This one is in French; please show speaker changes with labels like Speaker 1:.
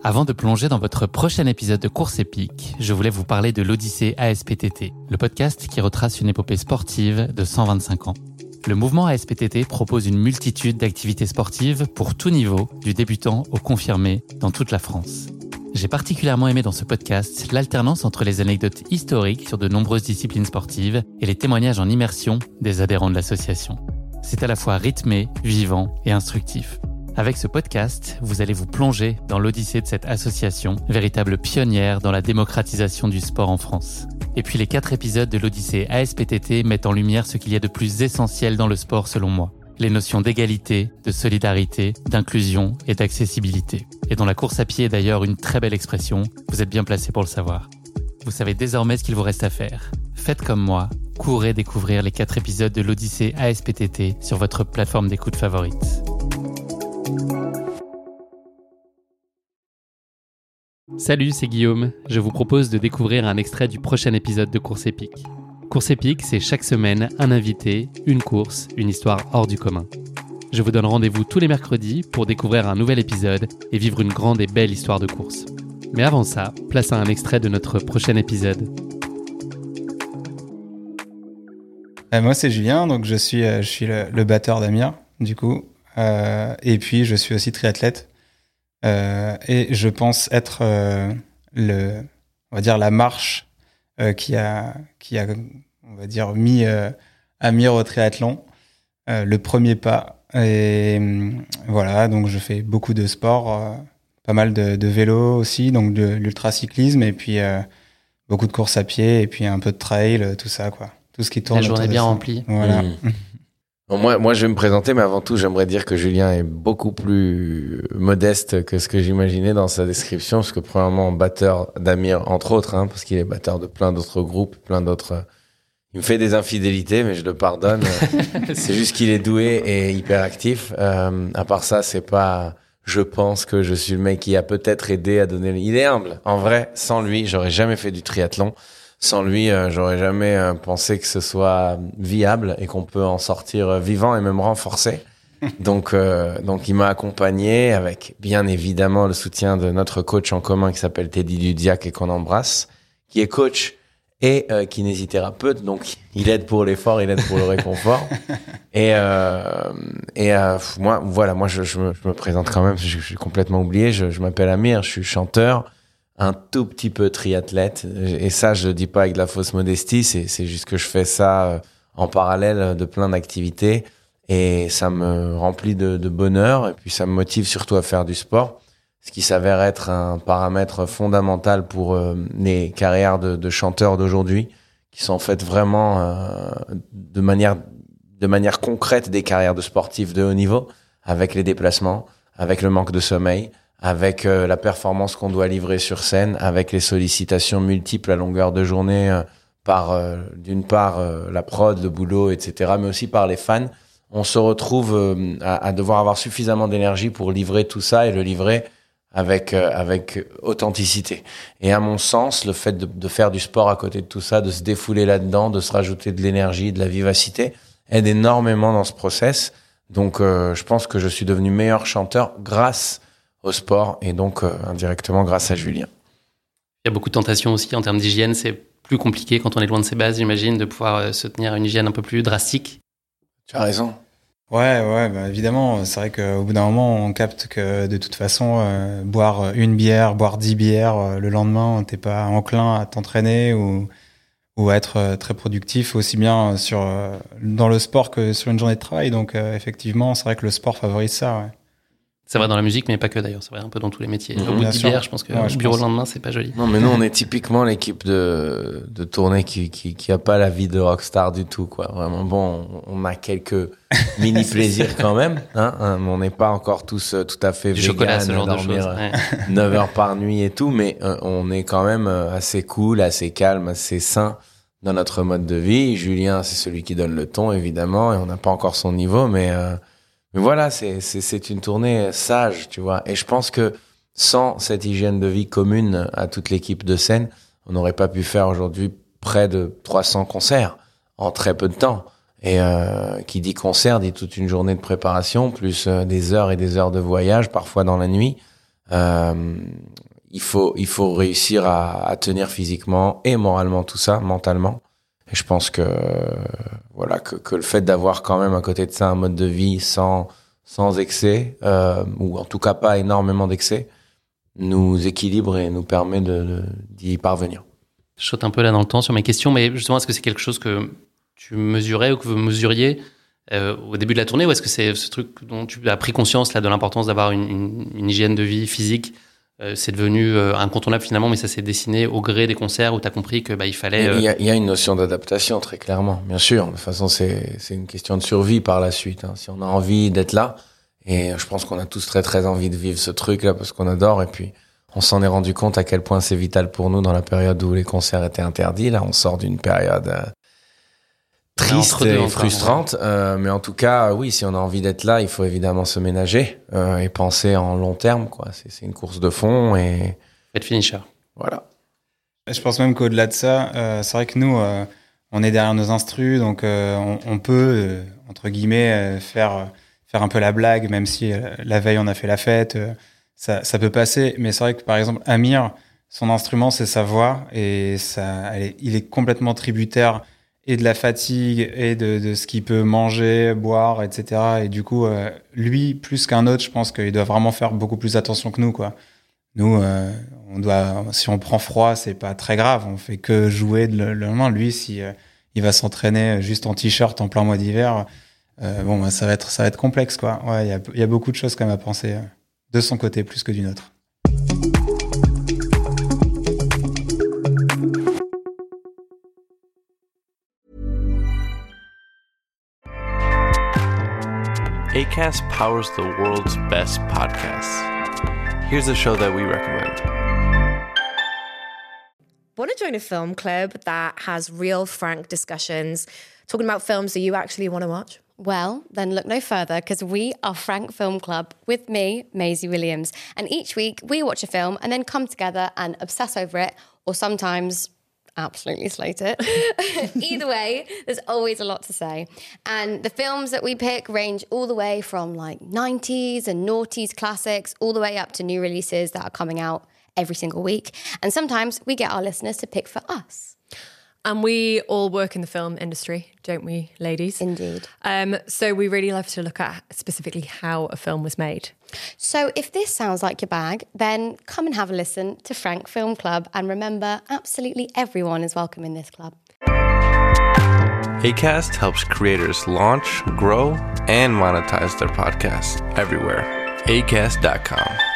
Speaker 1: Avant de plonger dans votre prochain épisode de Course épique, je voulais vous parler de l'Odyssée ASPTT, le podcast qui retrace une épopée sportive de 125 ans. Le mouvement ASPTT propose une multitude d'activités sportives pour tout niveau, du débutant au confirmé, dans toute la France. J'ai particulièrement aimé dans ce podcast l'alternance entre les anecdotes historiques sur de nombreuses disciplines sportives et les témoignages en immersion des adhérents de l'association. C'est à la fois rythmé, vivant et instructif. Avec ce podcast, vous allez vous plonger dans l'odyssée de cette association, véritable pionnière dans la démocratisation du sport en France. Et puis les 4 épisodes de l'Odyssée ASPTT mettent en lumière ce qu'il y a de plus essentiel dans le sport selon moi. Les notions d'égalité, de solidarité, d'inclusion et d'accessibilité. Et dont la course à pied est d'ailleurs une très belle expression, vous êtes bien placé pour le savoir. Vous savez désormais ce qu'il vous reste à faire. Faites comme moi, courez découvrir les 4 épisodes de l'Odyssée ASPTT sur votre plateforme d'écoute favorite. Salut, c'est Guillaume. Je vous propose de découvrir un extrait du prochain épisode de Course épique. Course épique, c'est chaque semaine un invité, une course, une histoire hors du commun. Je vous donne rendez-vous tous les mercredis pour découvrir un nouvel épisode et vivre une grande et belle histoire de course. Mais avant ça, place à un extrait de notre prochain épisode.
Speaker 2: Moi, c'est Julien, donc je suis le batteur d'Amir, du coup. Et puis, je suis aussi triathlète. Et je pense être on va dire, la marche qui a, on va dire, mis Amir au triathlon, le premier pas. Et voilà, donc je fais beaucoup de sport, pas mal de vélo aussi, donc de l'ultracyclisme, et puis beaucoup de courses à pied, et puis un peu de trail, tout ça, quoi. Tout ce qui tourne.
Speaker 1: La journée bien remplie.
Speaker 2: Voilà.
Speaker 3: Bon, moi, je vais me présenter, mais avant tout, j'aimerais dire que Julien est beaucoup plus modeste que ce que j'imaginais dans sa description, parce que premièrement, batteur d'Amir, entre autres, parce qu'il est batteur de plein d'autres groupes, il me fait des infidélités, mais je le pardonne. C'est juste qu'il est doué et hyper actif. À part ça, c'est pas, je pense que je suis le mec qui a peut-être aidé à donner, il est humble. En vrai, sans lui, j'aurais jamais fait du triathlon. Sans lui, j'aurais jamais pensé que ce soit viable et qu'on peut en sortir vivant et même renforcé. Donc il m'a accompagné avec bien évidemment le soutien de notre coach en commun qui s'appelle Teddy Dudiac et qu'on embrasse, qui est coach et kinésithérapeute. Donc il aide pour l'effort, il aide pour le réconfort. Moi je me présente quand même, je suis complètement oublié. Je m'appelle Amir, je suis chanteur. Un tout petit peu triathlète, et ça je le dis pas avec de la fausse modestie, c'est juste que je fais ça en parallèle de plein d'activités et ça me remplit de bonheur et puis ça me motive surtout à faire du sport, ce qui s'avère être un paramètre fondamental pour les carrières de chanteurs d'aujourd'hui qui sont en fait vraiment de manière concrète des carrières de sportifs de haut niveau, avec les déplacements, avec le manque de sommeil, avec la performance qu'on doit livrer sur scène, avec les sollicitations multiples à longueur de journée par d'une part la prod, le boulot, etc., mais aussi par les fans. On se retrouve à devoir avoir suffisamment d'énergie pour livrer tout ça et le livrer avec authenticité. Et à mon sens, le fait de faire du sport à côté de tout ça, de se défouler là-dedans, de se rajouter de l'énergie, de la vivacité, aide énormément dans ce process. Donc je pense que je suis devenu meilleur chanteur grâce au sport et donc indirectement grâce à Julien.
Speaker 1: Il y a beaucoup de tentations aussi en termes d'hygiène. C'est plus compliqué quand on est loin de ses bases, j'imagine, de pouvoir se tenir à une hygiène un peu plus drastique.
Speaker 3: Tu as raison.
Speaker 2: Ouais, bah évidemment, c'est vrai qu'au bout d'un moment, on capte que de toute façon, boire une bière, boire 10 bières, le lendemain, t'es pas enclin à t'entraîner ou à être très productif, aussi bien dans le sport que sur une journée de travail. Donc effectivement, c'est vrai que le sport favorise ça, ouais.
Speaker 1: C'est vrai dans la musique, mais pas que d'ailleurs. C'est vrai un peu dans tous les métiers. Au bout
Speaker 2: Bien
Speaker 1: de 10
Speaker 2: sûr.
Speaker 1: bières, je pense que au bureau le lendemain, c'est pas joli.
Speaker 3: Non, mais nous, on est typiquement l'équipe de tournée qui a pas la vie de rockstar du tout, quoi. Vraiment, bon, on a quelques mini plaisirs quand même, on n'est pas encore tous tout à fait
Speaker 1: du chocolat, ce genre de
Speaker 3: dormir
Speaker 1: choses. Ouais.
Speaker 3: 9 heures par nuit et tout, mais on est quand même assez cool, assez calme, assez sain dans notre mode de vie. Julien, c'est celui qui donne le ton, évidemment, et on n'a pas encore son niveau, mais voilà, c'est une tournée sage, tu vois. Et je pense que sans cette hygiène de vie commune à toute l'équipe de scène, on n'aurait pas pu faire aujourd'hui près de 300 concerts en très peu de temps. Et qui dit concert dit toute une journée de préparation, plus des heures et des heures de voyage, parfois dans la nuit. Il faut réussir à tenir physiquement et moralement tout ça, mentalement. Et je pense que le fait d'avoir quand même à côté de ça un mode de vie sans excès, ou en tout cas pas énormément d'excès, nous équilibre et nous permet d'y parvenir.
Speaker 1: Je saute un peu là dans le temps sur mes questions, mais justement, est-ce que c'est quelque chose que tu mesurais ou que vous mesuriez au début de la tournée, ou est-ce que c'est ce truc dont tu as pris conscience là de l'importance d'avoir une hygiène de vie physique? C'est devenu incontournable finalement, mais ça s'est dessiné au gré des concerts où tu as compris que il fallait...
Speaker 3: Il y a une notion d'adaptation, très clairement, bien sûr. De toute façon, c'est une question de survie par la suite. Hein. Si on a envie d'être là, et je pense qu'on a tous très très envie de vivre ce truc-là parce qu'on adore, et puis on s'en est rendu compte à quel point c'est vital pour nous dans la période où les concerts étaient interdits. Là, on sort d'une période triste et frustrante, mais en tout cas, oui, si on a envie d'être là, il faut évidemment se ménager et penser en long terme, quoi. C'est une course de fond et
Speaker 1: être finisher.
Speaker 3: Voilà.
Speaker 2: Je pense même qu'au-delà de ça, c'est vrai que nous, on est derrière nos instrus, donc on peut entre guillemets faire un peu la blague, même si la veille on a fait la fête, ça peut passer. Mais c'est vrai que par exemple Amir, son instrument c'est sa voix et il est complètement tributaire et de la fatigue et de ce qu'il peut manger, boire, etc. Et du coup, lui, plus qu'un autre, je pense qu'il doit vraiment faire beaucoup plus attention que nous, quoi. Nous, si on prend froid, c'est pas très grave. On fait que jouer le lendemain. Lui, si il va s'entraîner juste en t-shirt en plein mois d'hiver, ça va être complexe, quoi. Ouais, il y a beaucoup de choses quand même à penser de son côté plus que d'une autre.
Speaker 4: Acast powers the world's best podcasts. Here's a show that we recommend.
Speaker 5: Want to join a film club that has real, frank discussions, talking about films that you actually want to watch?
Speaker 6: Well, then look no further, because we are Frank Film Club with me, Maisie Williams. And each week we watch a film and then come together and obsess over it, or sometimes absolutely slate it. Either way, there's always a lot to say. And the films that we pick range all the way from like 90s and noughties classics, all the way up to new releases that are coming out every single week. And sometimes we get our listeners to pick for us.
Speaker 5: And we all work in the film industry, don't we, ladies?
Speaker 6: Indeed.
Speaker 5: So we really love to look at specifically how a film was made.
Speaker 6: So if this sounds like your bag, then come and have a listen to Frank Film Club. And remember, absolutely everyone is welcome in this club.
Speaker 4: Acast helps creators launch, grow, and monetize their podcasts everywhere. Acast.com.